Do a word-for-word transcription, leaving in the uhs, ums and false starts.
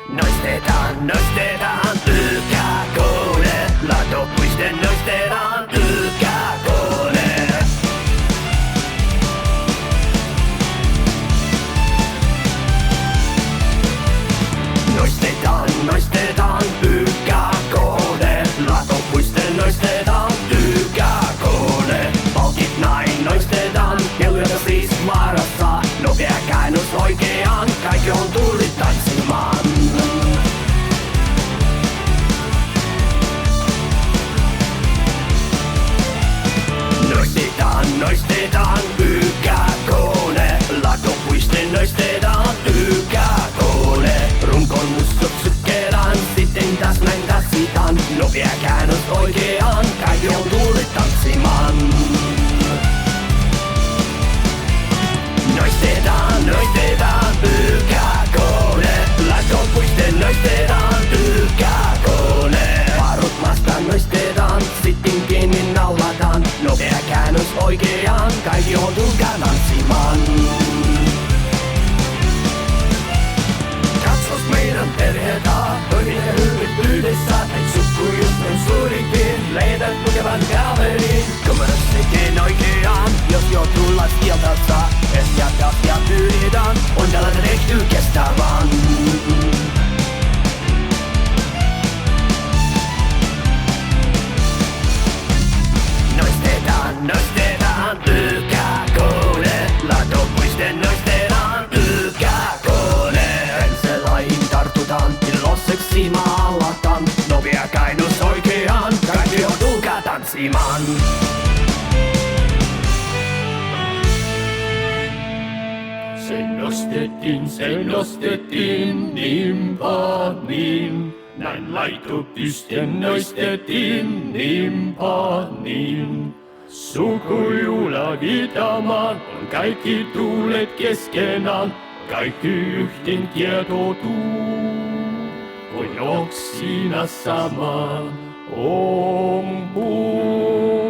Noistetaan, noistetaan, ylkäkone. Latopuiste noistetaan, ylkäkone. Noistetaan, noistetaan, ylkäkone. Latopuiste noistetaan, ylkäkone. Palkit näin noistetaan, kelloja siis varassa. Nopea käännös oikeaan, kaikki on tullut tanssimaan. Noistetaan, noistetaan, ylkäkone. Latopuiste noistetaan, ylkäkone. Runkon mussut sykkeedään, sitten täs näin tassitaan. Nopea käännös oikeaan, kaikki on tullut tanssimaan. Noistetaan, noistetaan, ylkäkone. Latopuiste noistetaan, ylkäkone. Parut vastaan noistetaan, sitten kiinni naulataan. Nopea käännös oikeaan, kaikki on tulkaa tanssimaan. Katsos meidän perhetä, toimimme hyvin yhdessä. Et sukku just on suurinkin, leidät lukevan kaverin. Komeras sitten oikeaan, jos jo tullat kieltässä. Es ja taas ja pyydetään, on tällainen tehty kestävän. Noistetaan, noistetaan, ylkäkone. Latopuiste noistetaan, ylkäkone. Penselain tartutaan, iloiseksi maalataan. Nopea käännös oikeaan, kaikki on tulkaa tanssimaan. Se nostettiin, se nostettiin niinpä niin. Näin laitopiste nostettiin niinpä niin. Sukujuhla kiitämään on kaikki tuulet keskenään. Kaikki yhteen kietoutuu, kun joksina samaan on puu.